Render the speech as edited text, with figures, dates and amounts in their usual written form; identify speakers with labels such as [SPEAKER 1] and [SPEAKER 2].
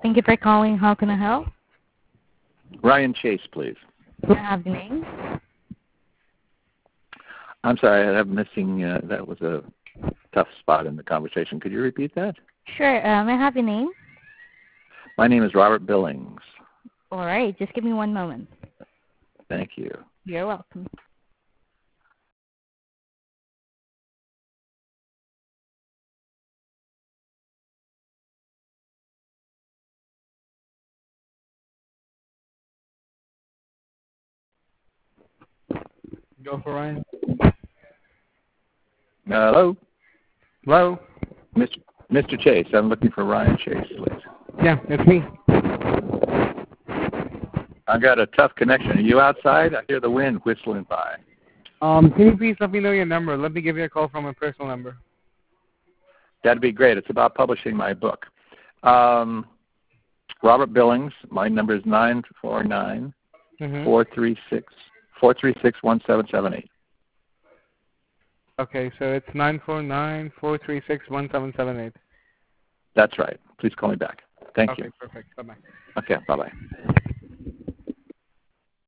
[SPEAKER 1] Thank you for calling. How can I help?
[SPEAKER 2] Ryan Chase, please.
[SPEAKER 1] May I have the name?
[SPEAKER 2] I'm sorry, I'm missing, that was a tough spot in the conversation. Could you repeat that?
[SPEAKER 1] Sure. May I have your name?
[SPEAKER 2] My name is Robert Billings.
[SPEAKER 1] All right. Just give me one moment.
[SPEAKER 2] Thank you.
[SPEAKER 1] You're welcome.
[SPEAKER 3] Go for Ryan.
[SPEAKER 2] Hello?
[SPEAKER 3] Hello?
[SPEAKER 2] Mr. Chase, I'm looking for Ryan Chase, please.
[SPEAKER 3] Yeah, it's me.
[SPEAKER 2] I got a tough connection. Are you outside? I hear the wind whistling by.
[SPEAKER 3] Can you please let me know your number? Let me give you a call from my personal number.
[SPEAKER 2] That'd be great. It's about publishing my book. Robert Billings. My number is 949-436-1778.
[SPEAKER 3] Okay, so it's 949-436-1778.
[SPEAKER 2] That's right. Please call me back. Thank you.
[SPEAKER 3] Okay, perfect. Bye-bye.
[SPEAKER 2] Okay, bye-bye.